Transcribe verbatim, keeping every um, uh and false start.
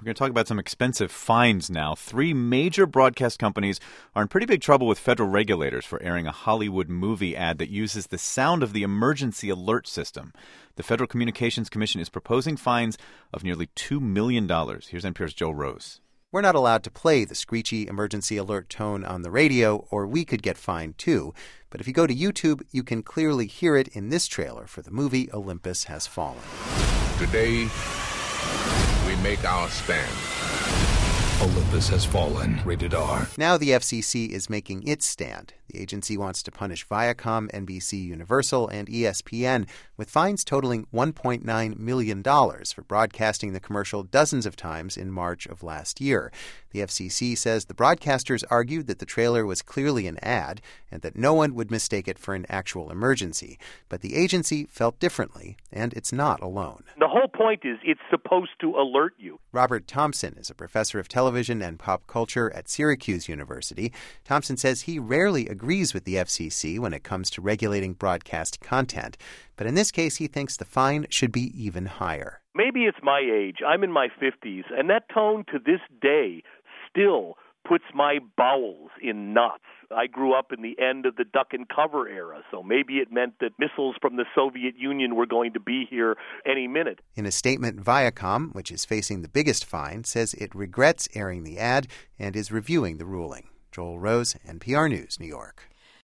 going to talk about some expensive fines now. Three major broadcast companies are in pretty big trouble with federal regulators for airing a Hollywood movie ad that uses the sound of the emergency alert system. The Federal Communications Commission is proposing fines of nearly two million dollars. Here's N P R's Joel Rose. We're not allowed to play the screechy emergency alert tone on the radio, or we could get fined too. But if you go to YouTube, you can clearly hear it in this trailer for the movie Olympus Has Fallen. Today, we make our stand. Olympus Has Fallen. Rated R. Now the F C C is making its stand. The agency wants to punish Viacom, N B C Universal, and E S P N with fines totaling one point nine million dollars for broadcasting the commercial dozens of times in March of last year. The F C C says the broadcasters argued that the trailer was clearly an ad and that no one would mistake it for an actual emergency. But the agency felt differently, and it's not alone. The whole point is it's supposed to alert you. Robert Thompson is a professor of television and pop culture at Syracuse University. Thompson says he rarely agrees with the F C C when it comes to regulating broadcast content. But in this case, he thinks the fine should be even higher. Maybe it's my age. I'm in my fifties, and that tone to this day still puts my bowels in knots. I grew up in the end of the duck and cover era, so maybe it meant that missiles from the Soviet Union were going to be here any minute. In a statement, Viacom, which is facing the biggest fine, says it regrets airing the ad and is reviewing the ruling. Joel Rose, N P R News, New York.